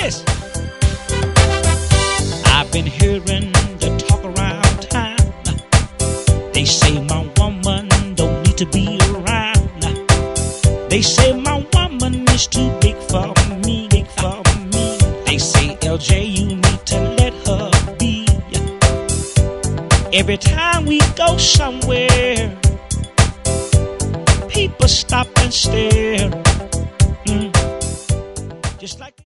this. I've been hearing the talk around town. They say my woman don't need to be around. They say my woman is too big for me, big for me. They say, LJ, you need to let her be. Every time we go somewhere, people stop and stare. Just like